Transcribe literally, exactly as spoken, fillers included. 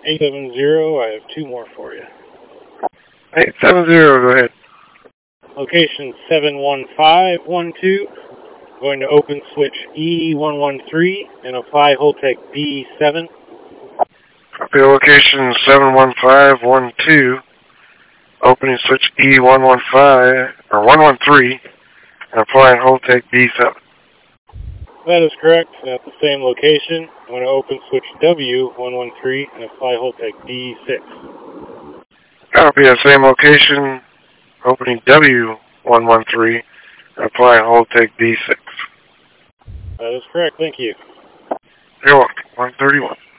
eight seven zero, I have two more for you. eight seven zero, go ahead. Location seven one five one two. Going to open switch E one one three and apply Holtec B seven. Copy location seven one five one two. Opening switch E one one five, or one one three, and applying Holtec B seven. That is correct. At the same location, I'm going to open switch W one one three and apply Holtec B six. Copy the same location, opening W one one three, and applying Holtec B six. That is correct. Thank you. You're welcome. one thirty-one.